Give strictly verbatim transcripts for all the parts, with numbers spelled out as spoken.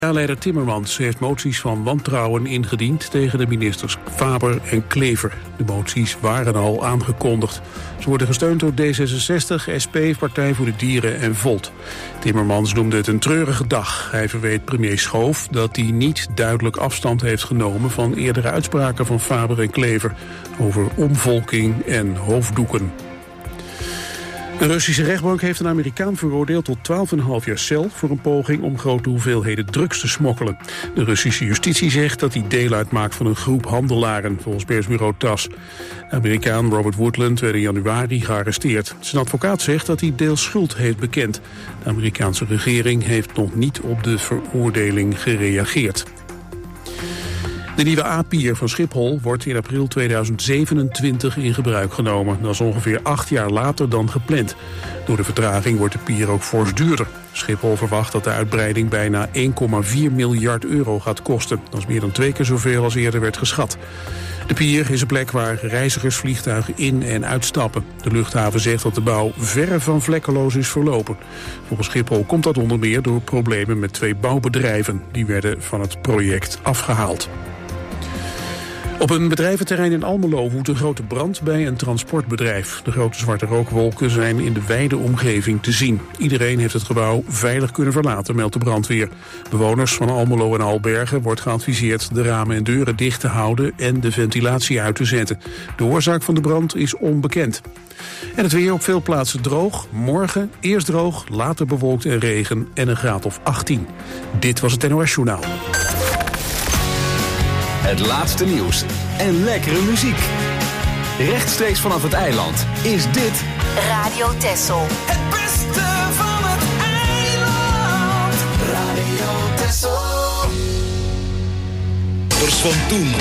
Leider Timmermans heeft moties van wantrouwen ingediend tegen de ministers Faber en Klever. De moties waren al aangekondigd. Ze worden gesteund door D zesenzestig, S P, Partij voor de Dieren en Volt. Timmermans noemde het een treurige dag. Hij verweet premier Schoof dat hij niet duidelijk afstand heeft genomen van eerdere uitspraken van Faber en Klever over omvolking en hoofddoeken. Een Russische rechtbank heeft een Amerikaan veroordeeld tot twaalf komma vijf jaar cel voor een poging om grote hoeveelheden drugs te smokkelen. De Russische justitie zegt dat hij deel uitmaakt van een groep handelaren, volgens persbureau T A S. De Amerikaan Robert Woodland werd in januari gearresteerd. Zijn advocaat zegt dat hij deels schuld heeft bekend. De Amerikaanse regering heeft nog niet op de veroordeling gereageerd. De nieuwe A-pier van Schiphol wordt in april tweeduizend zevenentwintig in gebruik genomen. Dat is ongeveer acht jaar later dan gepland. Door de vertraging wordt de pier ook fors duurder. Schiphol verwacht dat de uitbreiding bijna één komma vier miljard euro gaat kosten. Dat is meer dan twee keer zoveel als eerder werd geschat. De pier is een plek waar reizigersvliegtuigen in- en uitstappen. De luchthaven zegt dat de bouw verre van vlekkeloos is verlopen. Volgens Schiphol komt dat onder meer door problemen met twee bouwbedrijven. Die werden van het project afgehaald. Op een bedrijventerrein in Almelo woedt een grote brand bij een transportbedrijf. De grote zwarte rookwolken zijn in de wijde omgeving te zien. Iedereen heeft het gebouw veilig kunnen verlaten, meldt de brandweer. Bewoners van Almelo en Albergen wordt geadviseerd de ramen en deuren dicht te houden en de ventilatie uit te zetten. De oorzaak van de brand is onbekend. En het weer op veel plaatsen droog. Morgen eerst droog, later bewolkt en regen en een graad of achttien. Dit was het N O S Journaal. Het laatste nieuws en lekkere muziek. Rechtstreeks vanaf het eiland is dit Radio Texel. Het beste van het eiland. Radio Texel. Bors van toen.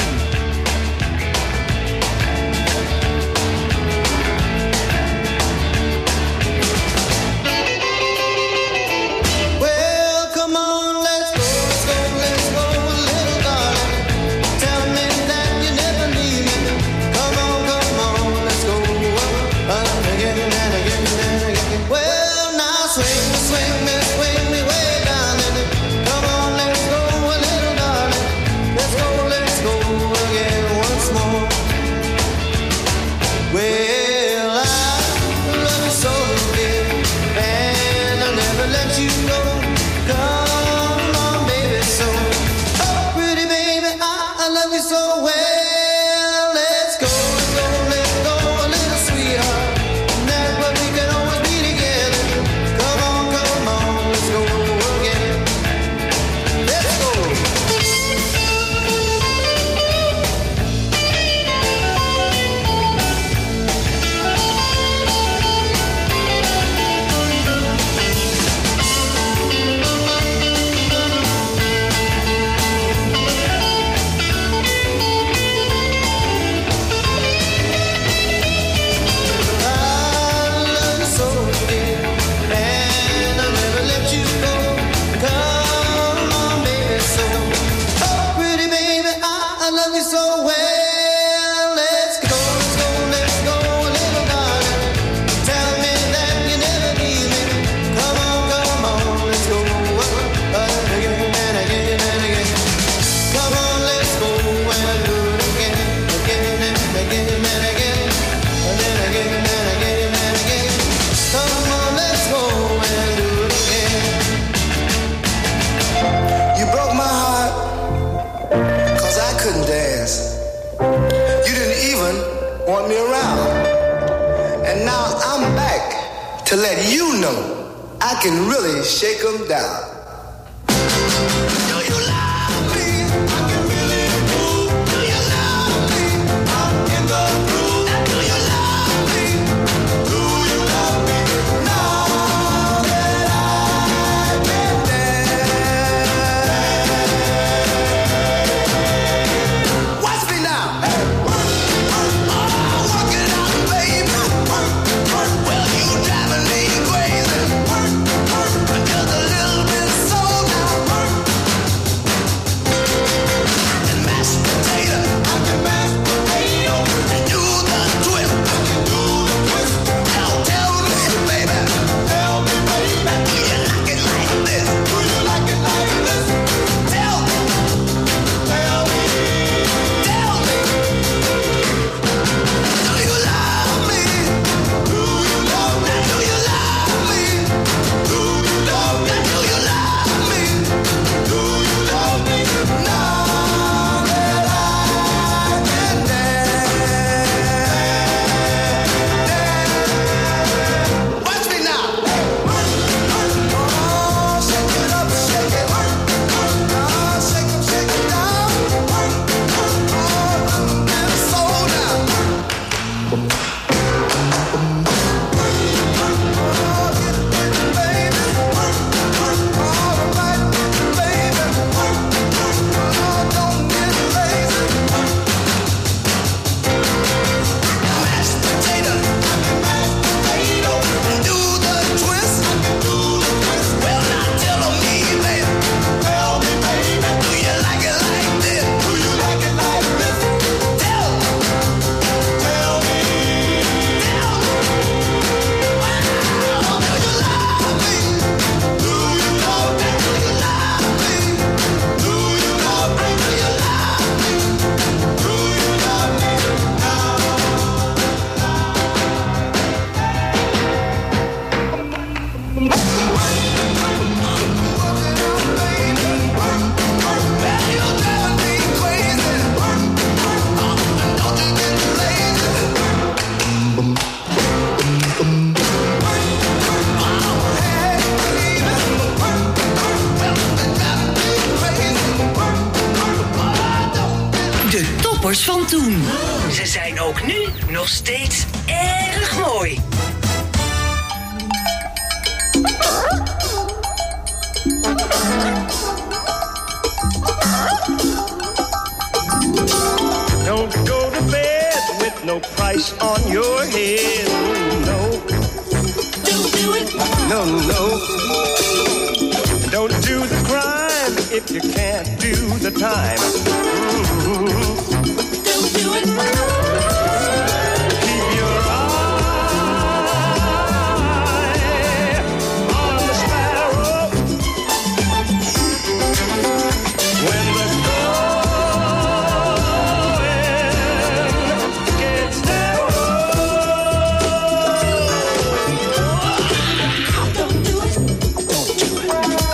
To let you know I can really shake them down. Just a little bit nummers van toen. Ze zijn ook nu nog steeds erg mooi. Don't go to bed with no price on your head. No. Don't do it. No, no. Don't do the crime if you can't do the time. Mm-hmm. Don't do it. Keep your eye on the sparrow. When the going gets narrow. Don't do it. Don't do it.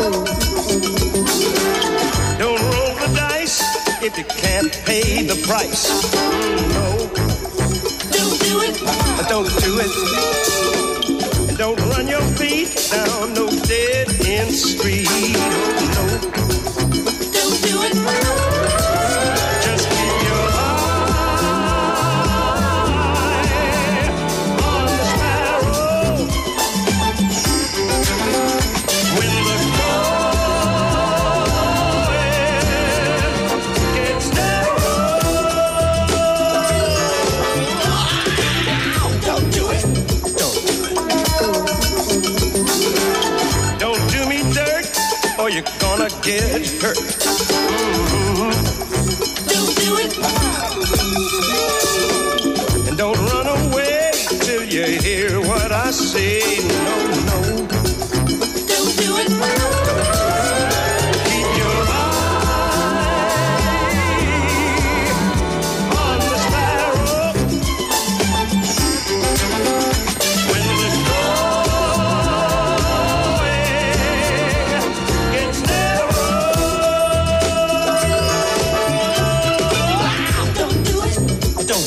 Don't roll the dice if you can't pay the price. No. Don't do it. Don't do it. Don't run your feet down no dead end street. Oh, no. Don't do it. Just keep your eye on the sparrow. When the going gets narrow. Don't do it. Don't do it. Don't do me dirt or you're gonna get hurt. Mhm. Don't do it. And don't run away till you hear what I say. No, no. Don't do it. Keep your eye on the sparrow. When the going gets narrow. Don't do it. Don't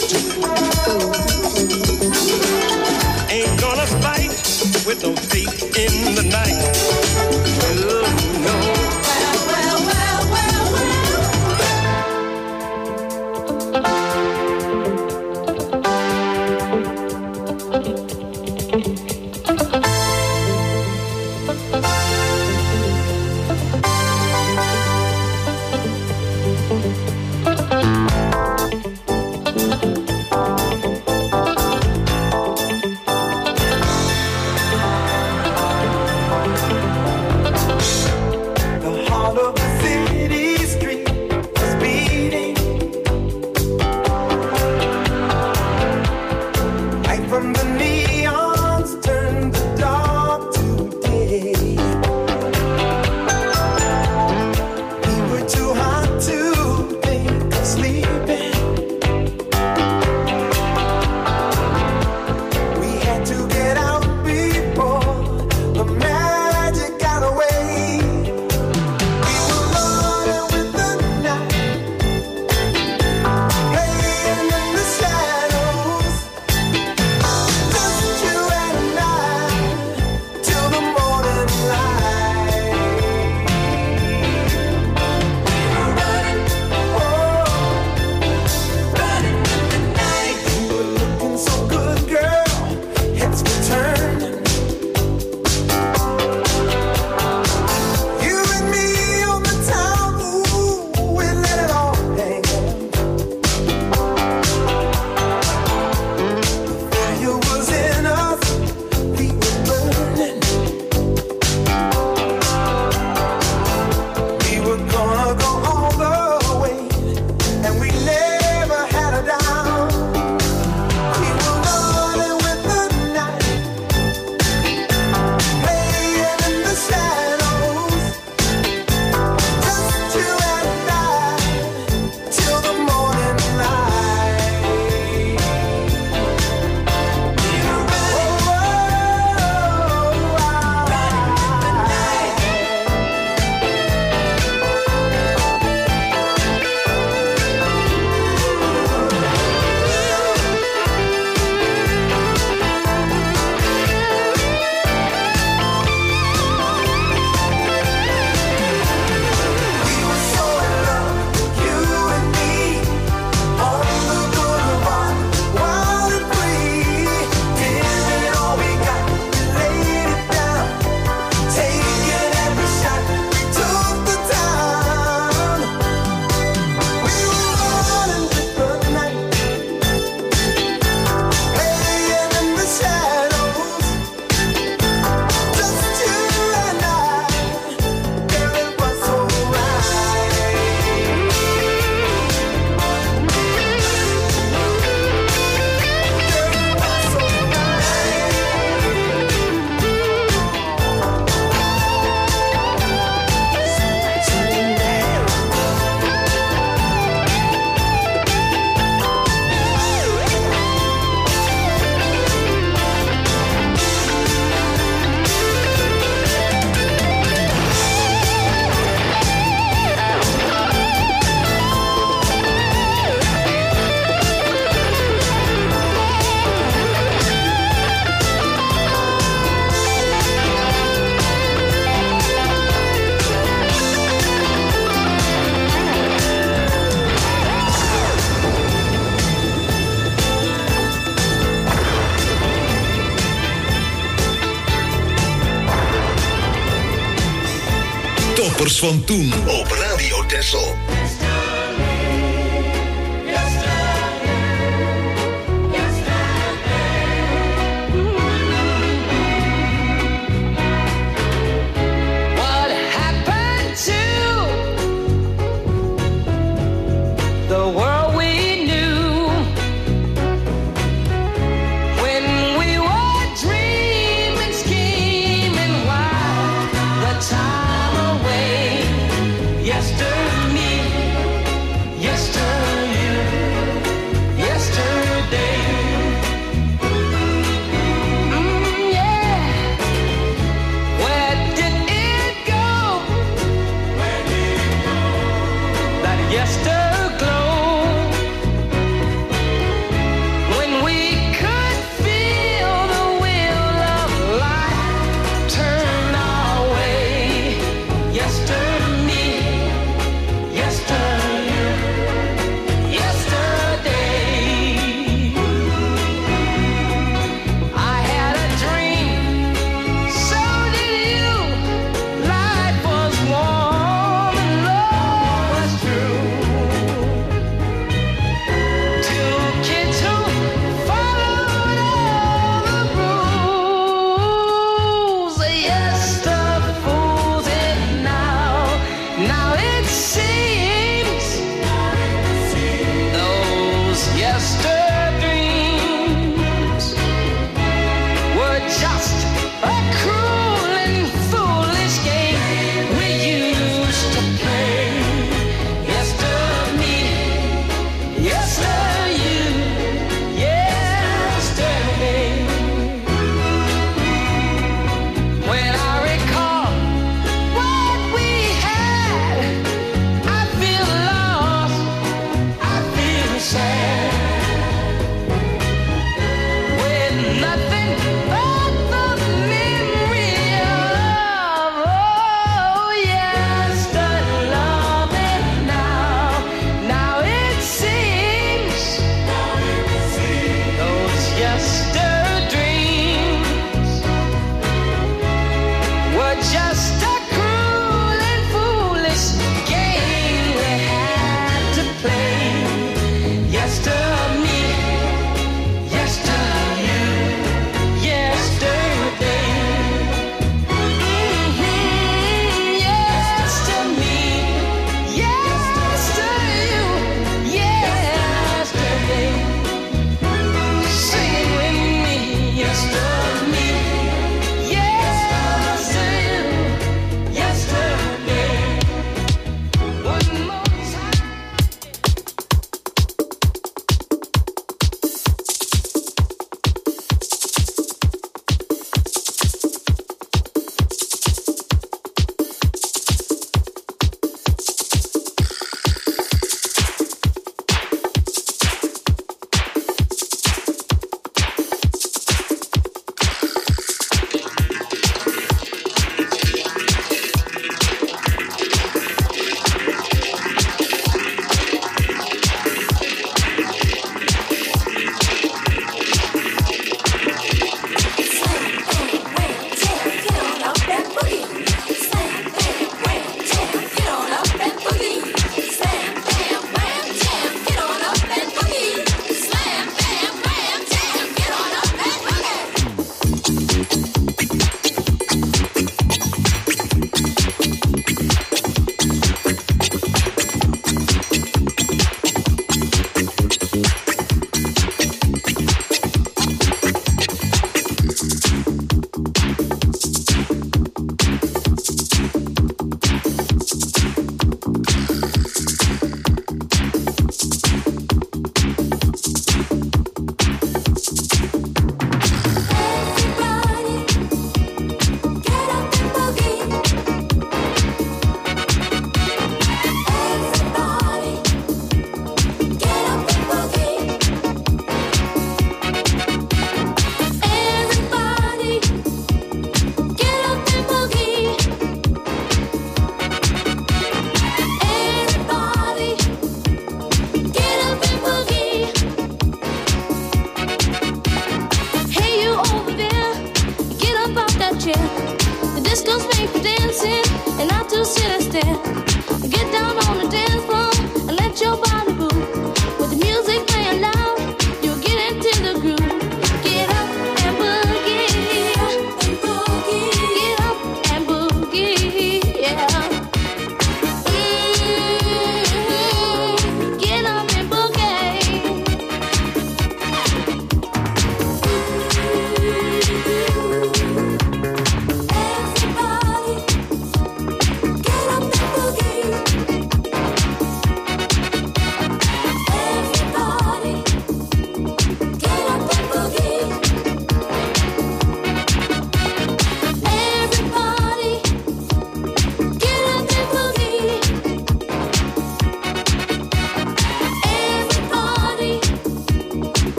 hits van toen op Radio Texel. The world we knew when we were dreaming, scheming wild, the time away. Yesterday, me, yesterday, you, yesterday. Mm, yeah. Where did it go? Where did it go? That yesterday.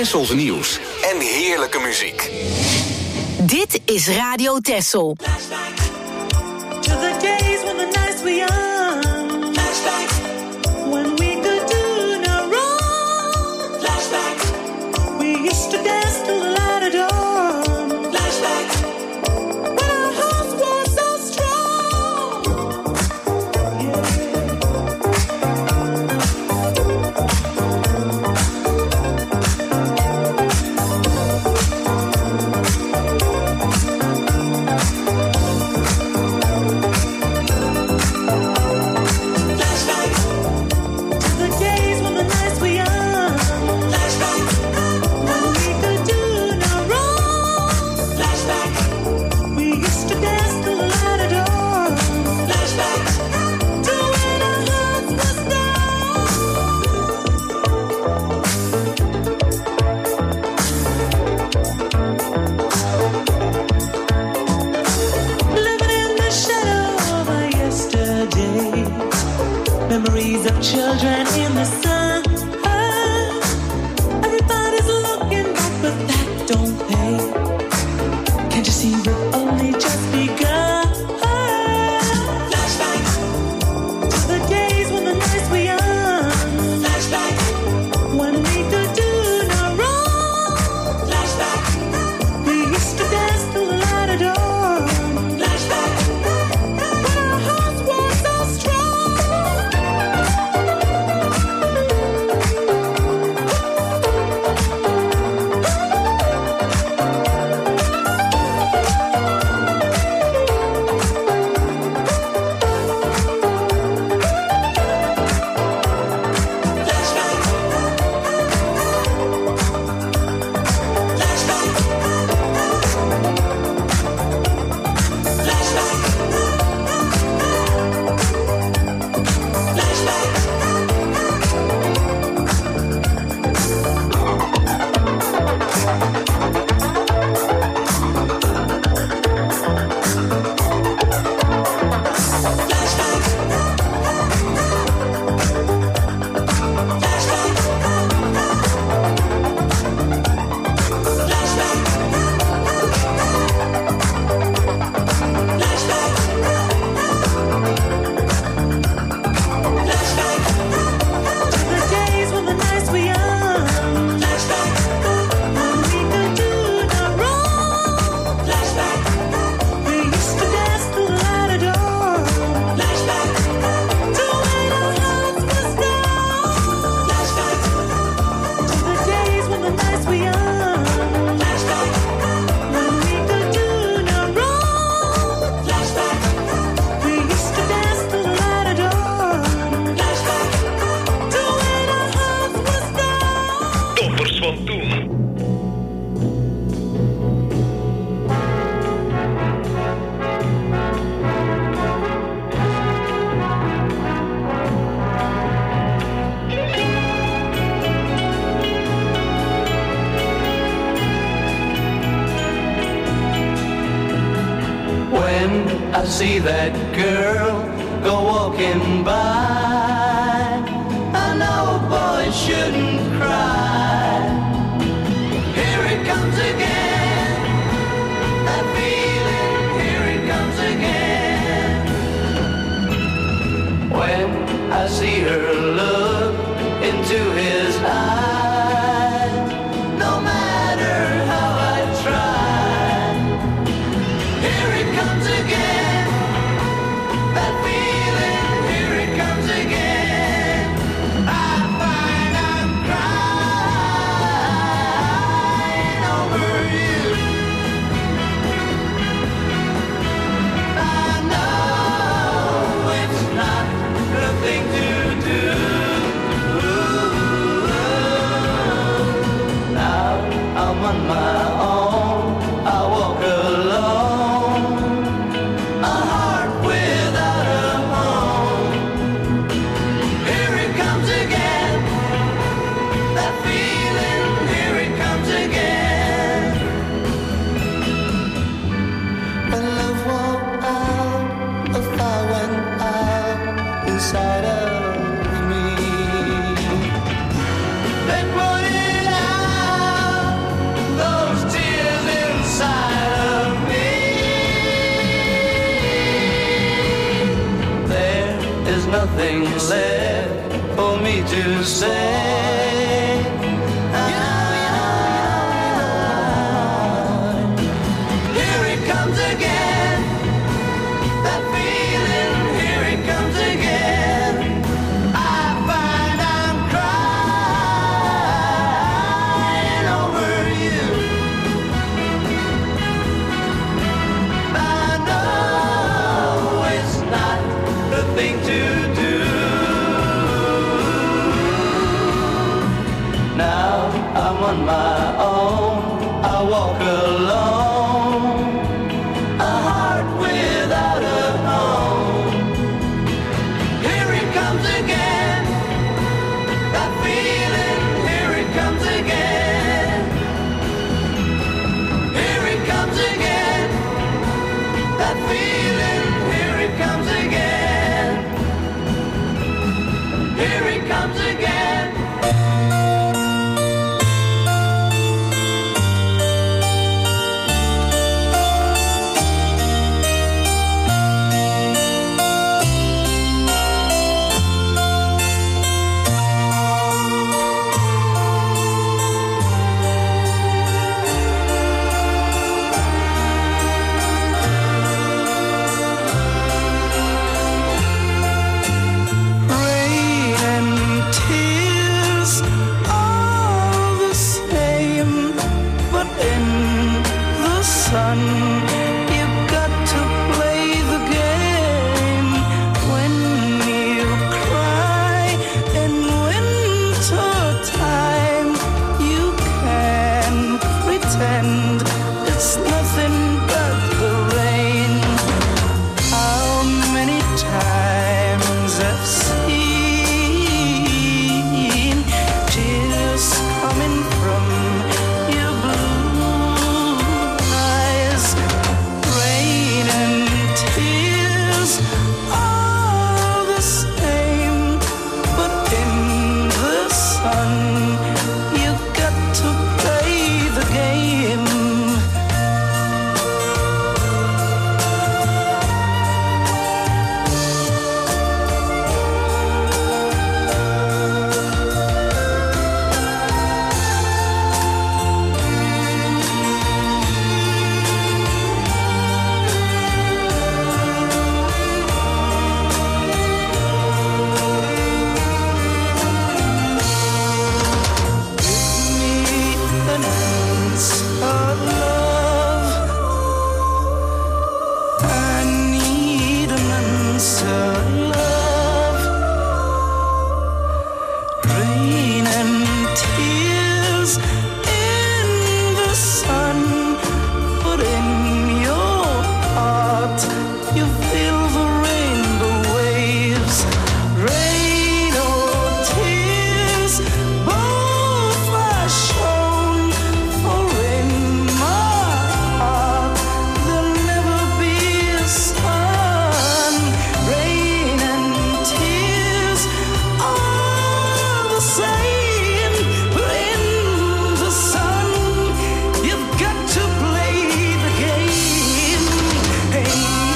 Tessels nieuws en heerlijke muziek. Dit is Radio Tessel. To the days when the nights were young. Flashback. When we could do no wrong. Flashback. We used to dance till the light of dawn. Flashback. When our hearts were so strong. Yeah. Memories of children in the sun. Everybody's looking back, but that don't pay. Can't you see we've only just begun? Flashback to the days when the nights were young. Flashback when we could do no wrong. Flashback we used to dance till the light of dawn. Flashback when our hearts were so strong. I see that girl go walking by. I know a boy shouldn't cry. Here it comes again, that feeling, here it comes again. When I see her look into his eyes, no matter how I try, here it comes again, that feeling, here it comes again. I find I'm crying over you. I know it's not the thing to do. to say. Here it comes again, that feeling, here it comes again. I find I'm crying over you. I know it's not the thing to do. Now I'm on my own, I walk alone, a heart without a home. Here it comes again, that feeling, here it comes again. Here it comes again, that feeling, here it comes again. Here it comes again. Rain and tears are the same, but in the sun you've got to play the game. When you cry in winter time, you can pretend it's nothing but the rain. How many times I've seen tears coming from your blue eyes. Rain and tears are the same, but in the sun you've got to play the game. An answer, love. I need an answer, love. Rain and tears in the sun, but in your heart you feel the rainbow waves. Rain or tears, both are shown, for in my heart there'll never be a sun. Rain and tears are the same, but in the sun you've got to play the game. Hey.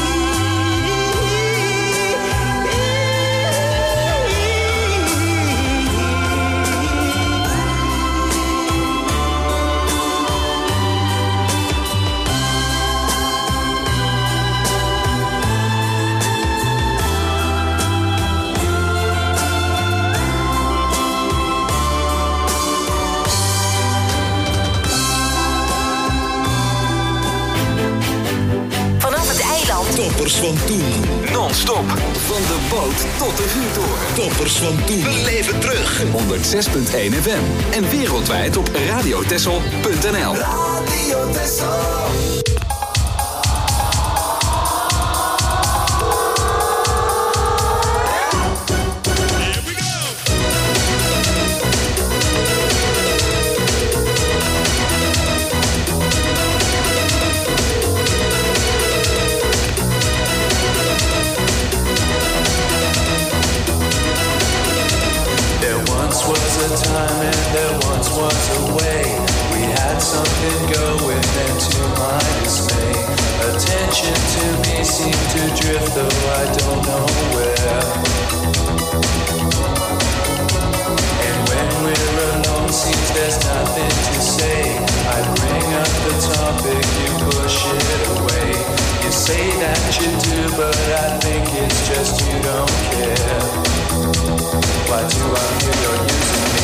Vanaf het eiland. Toppers van toen. Non-stop. Van de boot tot de vuurtoren. Toppers van toen. We leven terug. honderdzes punt één F M. En wereldwijd op radiotessel punt n l. Radio Tessel. time and there once was a way. We had something going and to my dismay, attention to me seemed to drift, though I don't know where. I feel you're using me.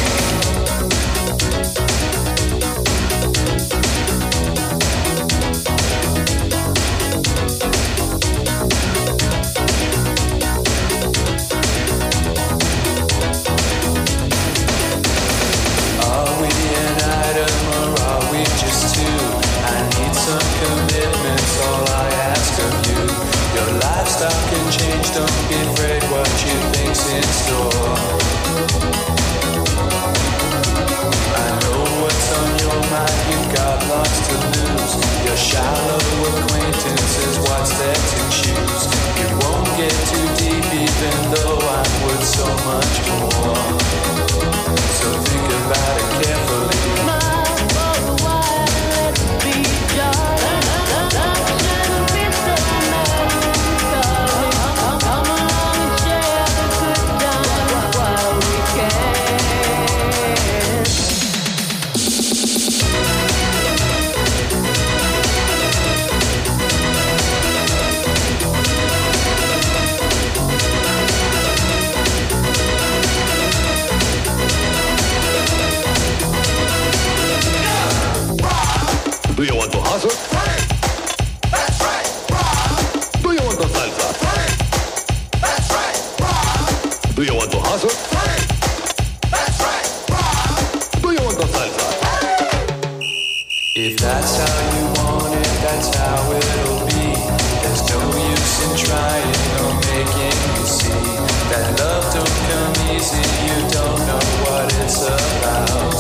Are we an item or are we just two? I need some commitments, all I ask of you. Your lifestyle can change, don't be afraid what you think's in store. I know what's on your mind, you've got lots to lose. Your shallow acquaintance is what's there to choose. You won't get too deep even though I'm worth so much more. So think about it carefully. Smile for a while, let's be jolly. Love shouldn't be so melancholy. Come along and share the good times while we can. Do you want to hustle? That's right. Do you want to salsa? That's right. Do you want to hustle? That's right. Do you want to salsa? If that's how you want it, that's how it'll be. There's no use in trying or making you see that love don't come easy, you don't know what it's about.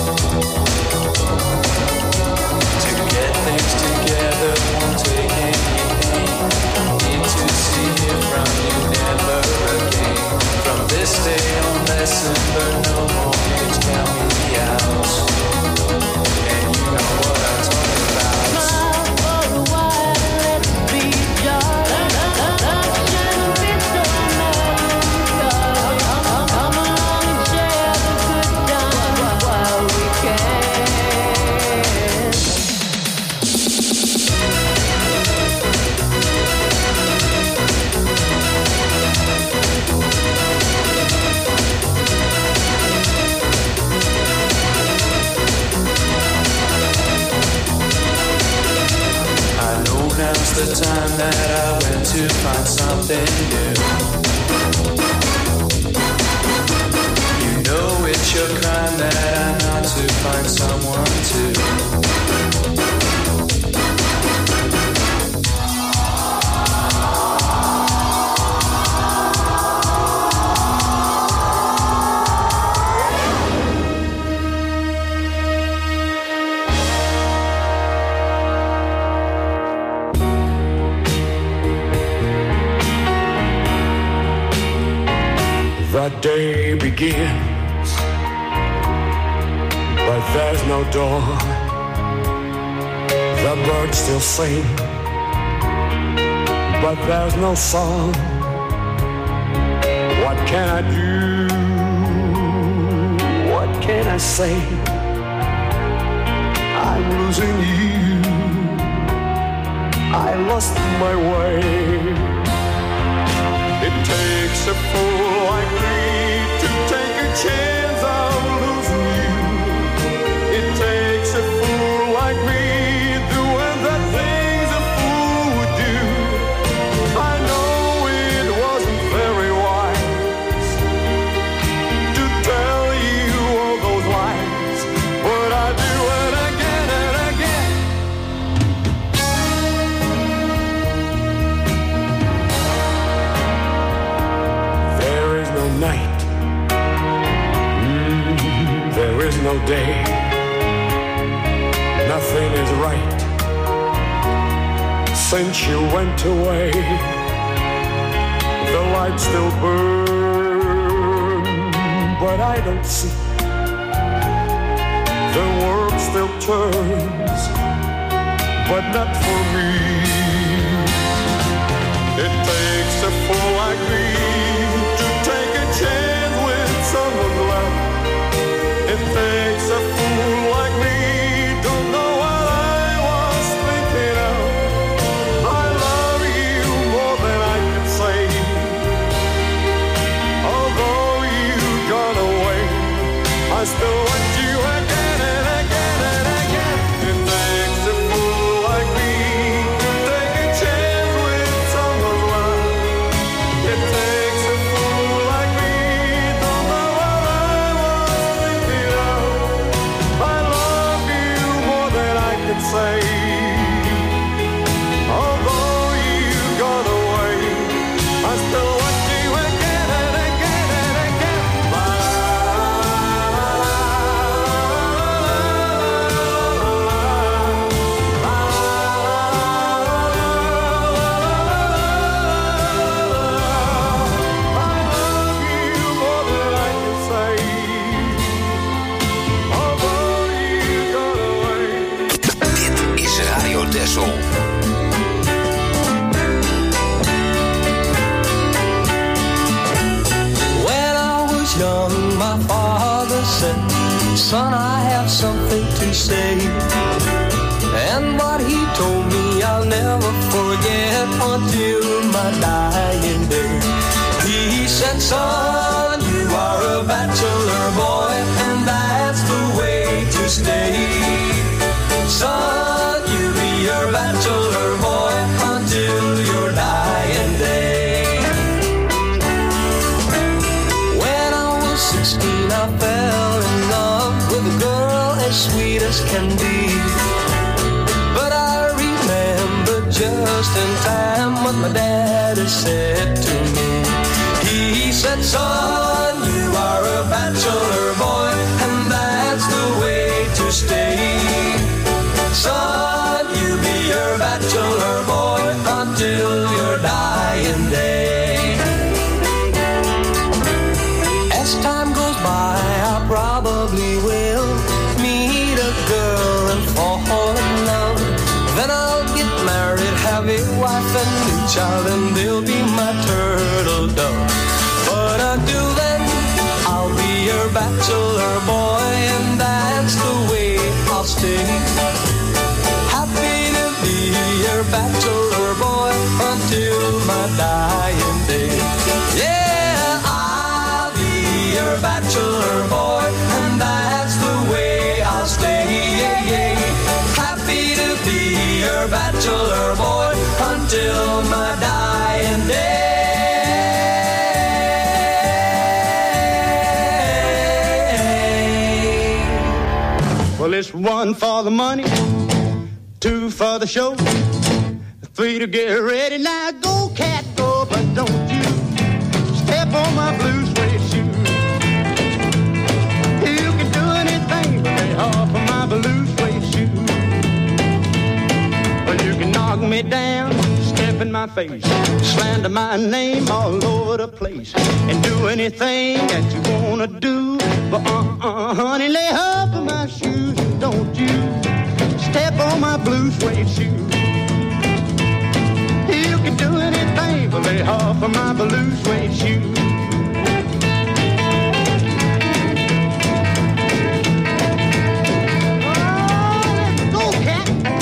To get things together won't take any pain. Need to see it from you never again. From this day on, lesson learned, no more games, count me out. And you know what I'm talking about. Smile for a while, let's be jolly. Love shouldn't be so melancholy. Come along and share the good times while we can. I know now's the time that I went to find something new. You know it's your crime that I'm not to find someone to. The day begins, but there's no dawn. The birds still sing, but there's no song. What can I do? What can I say? I'm losing you. I lost my way. It takes a fool like me to take a chance of losing you. It takes a fool like me doing the things a fool would do. I know it wasn't very wise to tell you all those lies, but I do it again and again. There is no night, mm, there is no day. Nothing is right since you went away. The lights still burn, but I don't see. The world still turns, but not for me. It takes a fool like me to take a chance with someone left. It takes a fool like me, don't know what I was thinking of. I love you more than I can say. Although you've gone my father said, son, I have something to say. And what he told me I'll never forget until my dying day. He said, son, you are a bachelor boy, and that's the way to stay. Son, you be your bachelor boy until your dying day. When I was sixteen, I fell in love with a girl as sweet as can be. But I remember just in time what my daddy said to me. He said, son, you are a bachelor boy, and that's the way to stay. Son, you be your bachelor boy until your dying day. As time goes by, I probably will meet a girl and fall in love. Then I'll get married, have a wife and a child, and they'll be my turtle dove. But until then, I'll be your bachelor boy, and that's the way I'll stay. Happy to be your bachelor boy until my dying day. Yeah, I'll be your bachelor boy, and that's the way I'll stay. Yeah, yeah. Happy to be your bachelor boy until my dying day. Well, it's one for the money, two for the show, three to get ready. Now go, cat, go, but don't you step on my blue suede shoe. You can do anything but lay off of my blue suede shoe. Well, you can knock me down, step in my face, slander my name all over the place, and do anything that you wanna do. But uh-uh, honey, lay off of my shoes, and don't you step on my blue suede shoe. You can do anything but lay off of my blue suede shoe. Oh, let's go, cat.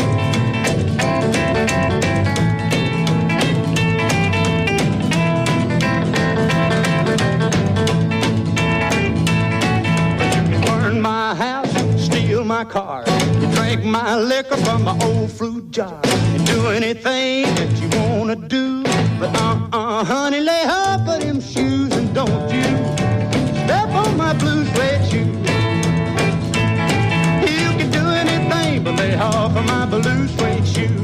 My house, steal my car, you drink my liquor from my old fruit jar, you do anything that you wanna do, but uh-uh, honey, lay off of them shoes, and don't you step on my blue suede shoe. You can do anything but lay off of my blue suede shoe.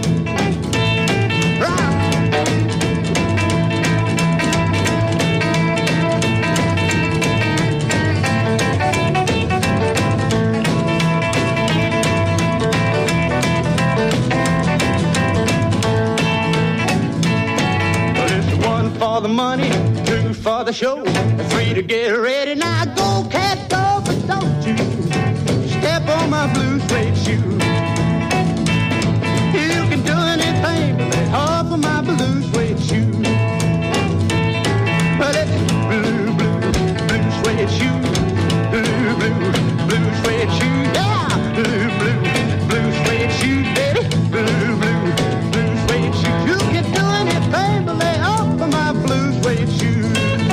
For the money, two for the show, three to get ready. Now go, cat, go, but don't you step on my blue suede shoe. You can do anything but lay off of my blue suede shoe. But it's blue, blue, blue suede shoe, blue, blue, blue suede shoe, yeah, blue, blue, blue suede shoe, baby, blue, blue, blue suede shoe. You can do anything but lay off of my blue suede shoe.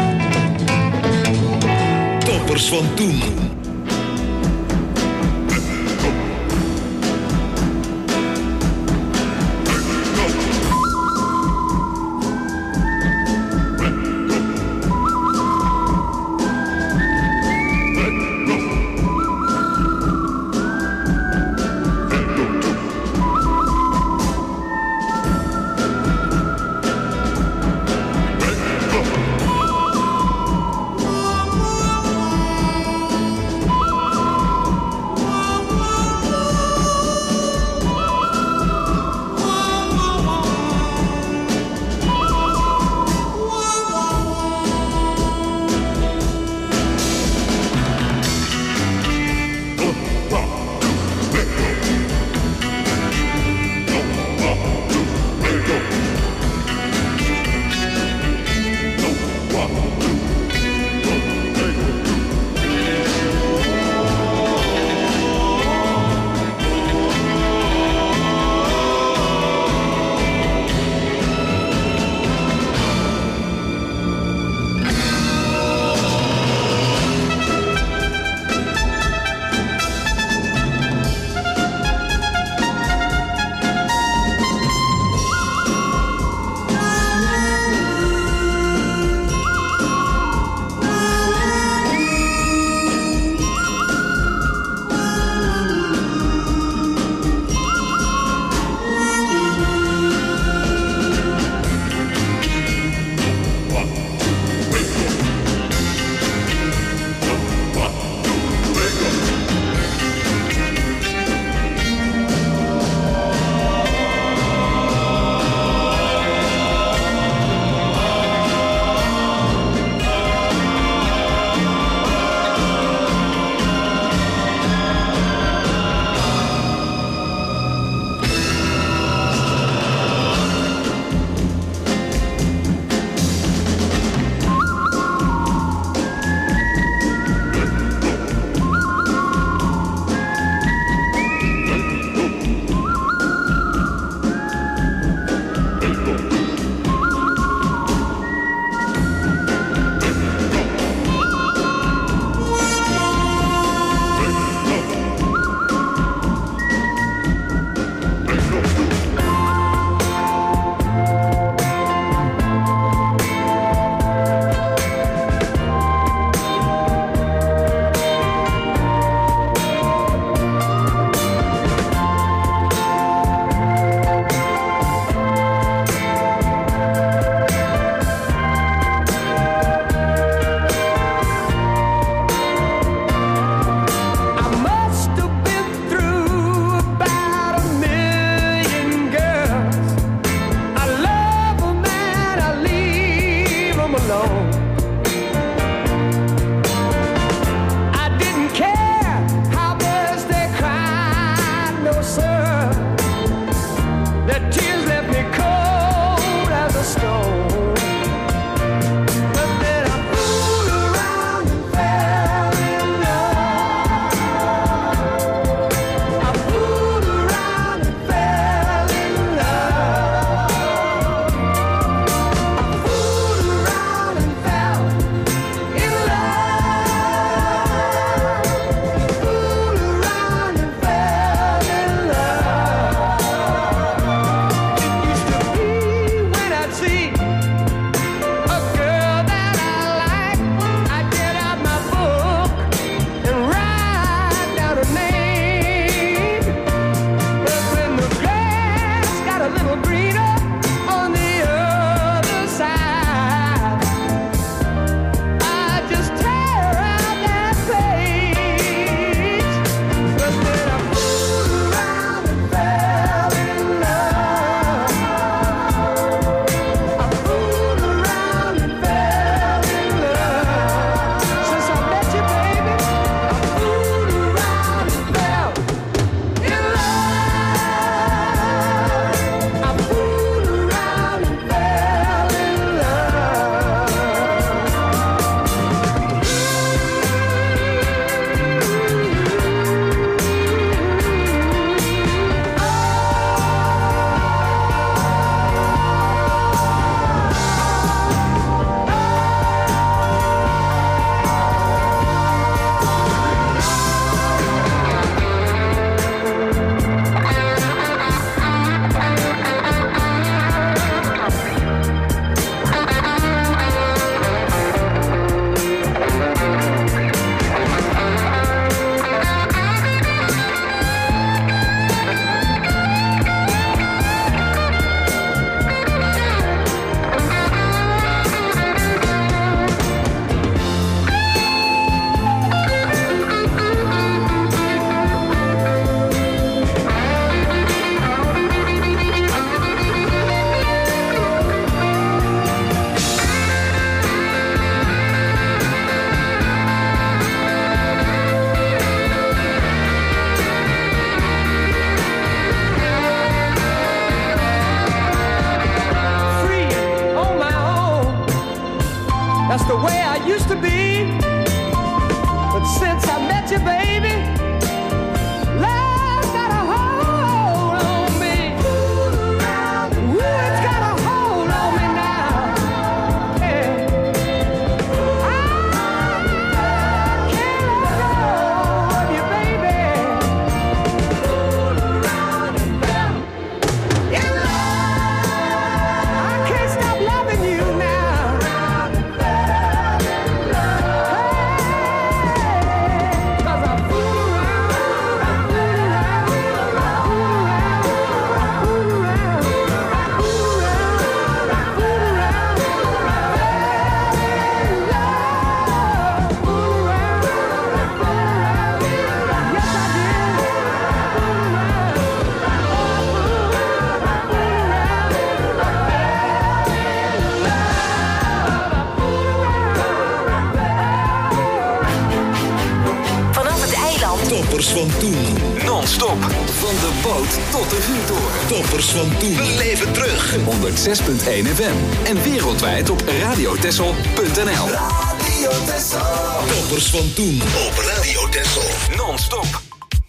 Toppers van toen. Toppers van toen. Non-stop. Van de boot tot de vuurtoren. Toppers van toen. We leven terug. honderd zes punt één F M. En wereldwijd op radio texel punt n l. Radio Texel. Toppers van toen. Op Radio Texel. Non-stop.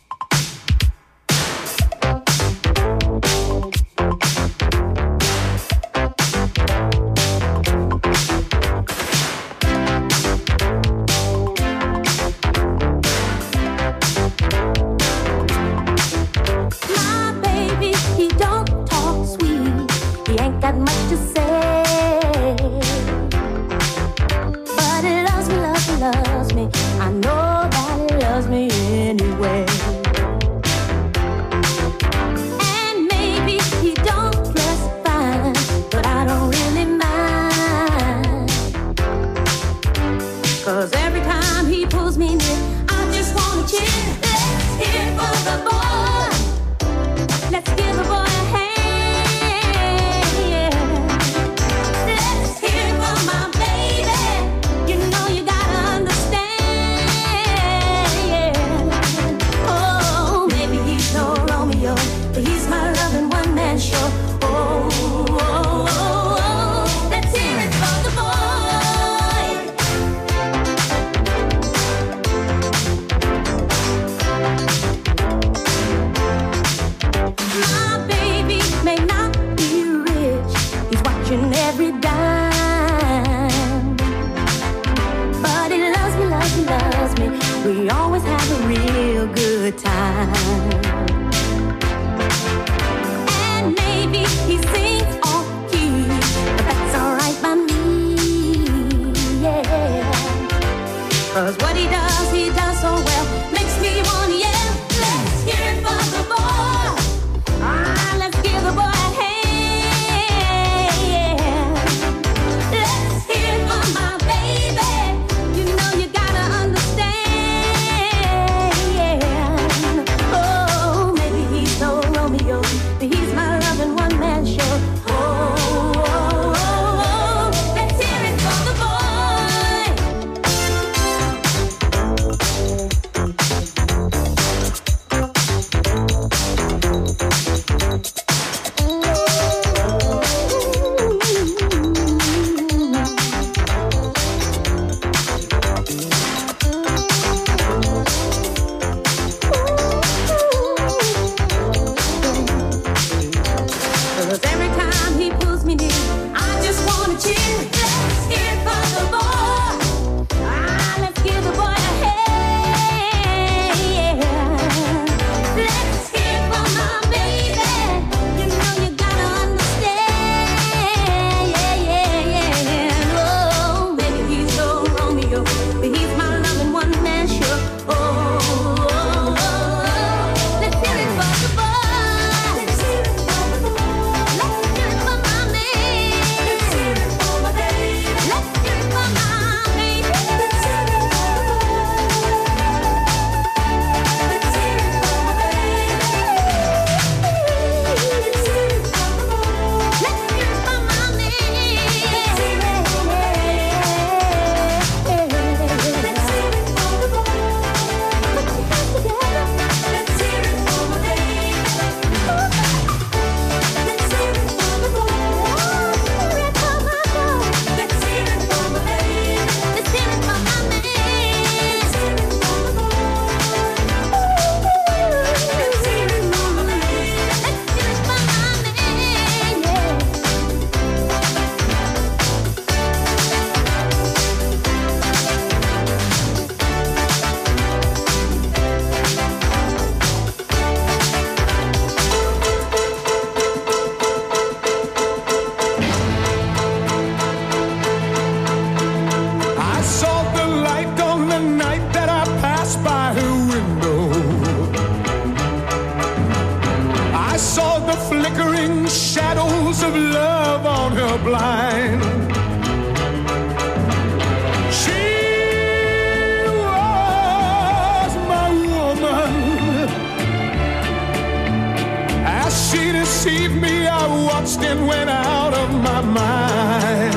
and went out of my mind.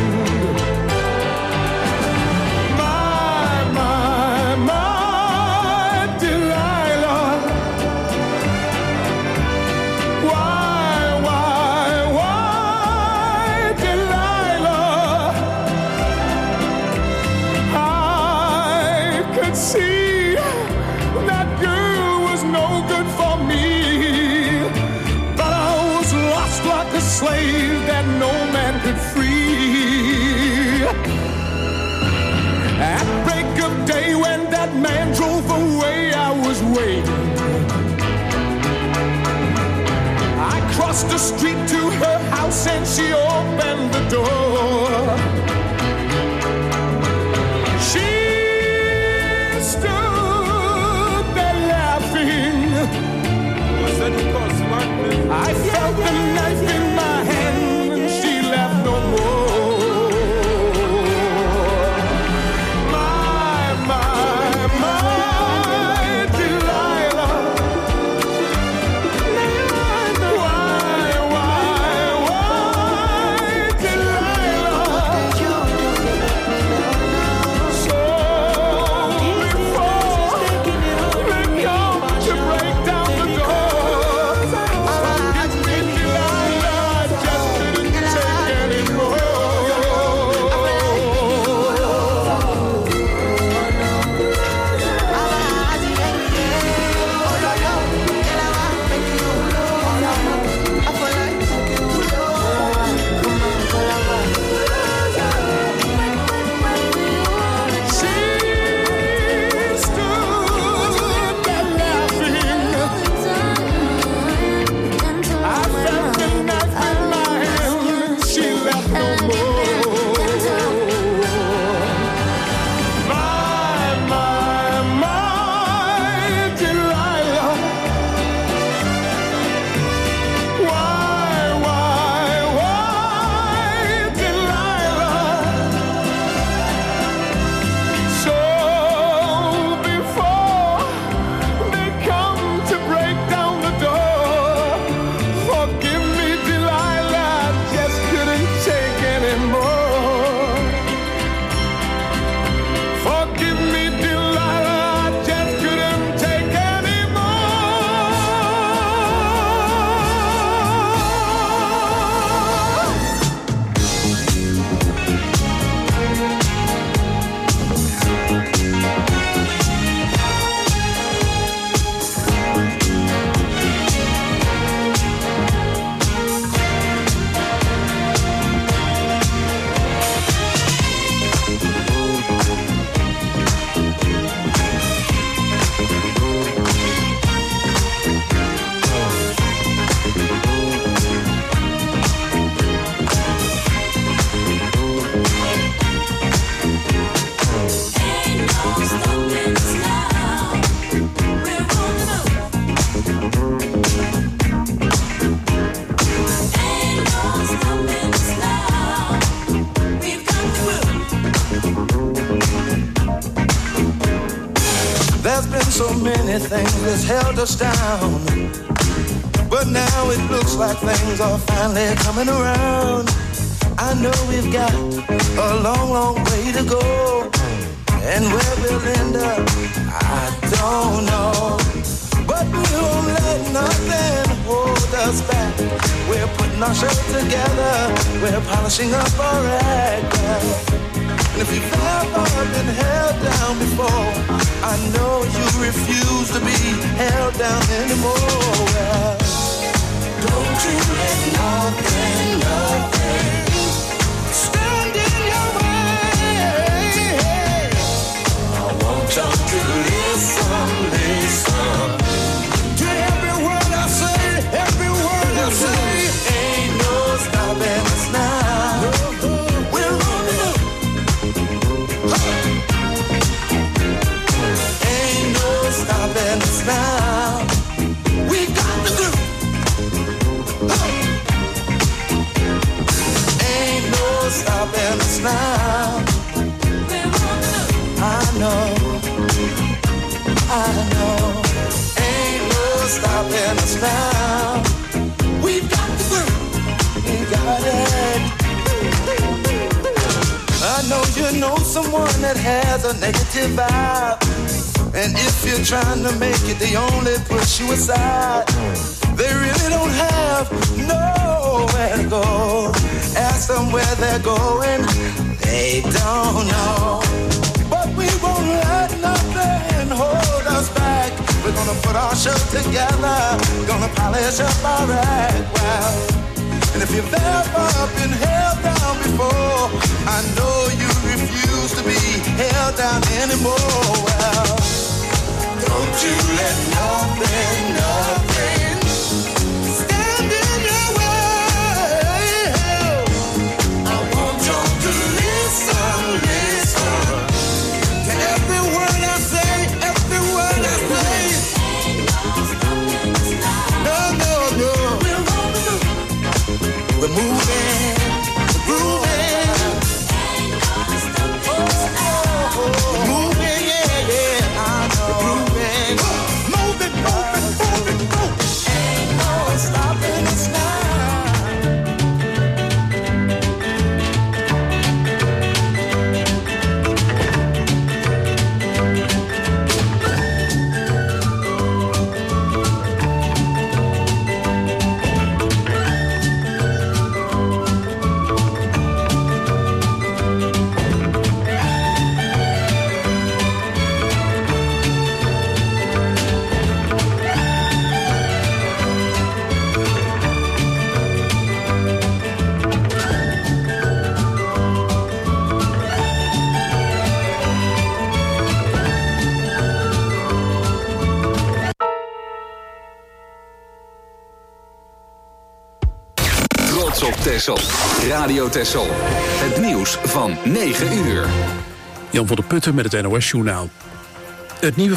My, my, my Delilah, See, that girl was no good for me, but I was lost like a slave that no man could free. At break of day when that man drove away, I was waiting. I crossed the street to her house and she opened the door. She stood there laughing. I felt the knife in my hand and she laughed no more. My, my, my Delilah. Why, why, why Delilah? So before they come to break down the door, forgive me, Delilah, I just couldn't take anymore. She stood there laughing. I felt the knife in my hand. She left no more. My, my, my Delilah. Why, why, why Delilah? So before they come to break down the door, forgive me, Delilah, I just couldn't take anymore. Forgive me, Delilah, I just couldn't take There's been so many things that's held us down, but now it looks like things are finally coming around. I know we've got a long, long way to go, and where we'll end up, I don't know. But we won't let nothing hold us back. We're putting our show together, we're polishing up our act, girl. And if you've ever been held down before, I know you refuse to be held down anymore. Well, don't you let nothing, nothing stand in your way. I want y'all to listen, listen to every word I say, every word I say. Ain't no stopping us now. We're running up. Ain't no stopping us now. We got the groove. Ain't no stopping us now. I know, I know. Ain't no stopping us now. We've got the groove. We got it. I know you know someone that has a negative vibe, and if you're trying to make it, they only push you aside. They really don't have nowhere to go. Ask them where they're going, they don't know. But we won't let nothing marshal together, gonna polish up our act well. And if you've ever been held down before, I know you refuse to be held down anymore. Well, don't you let nothing, nothing stand in your way. I want you to listen, listen to every word I say, every word I say. No, no, no. We're moving, we're grooving. We're moving, yeah, yeah. I know. Moving, moving, moving, moving, moving. Ain't no stopping us now. Texel. Radio Texel. Het nieuws van negen uur. Jan van der Putten met het N O S-journaal. Het nieuwe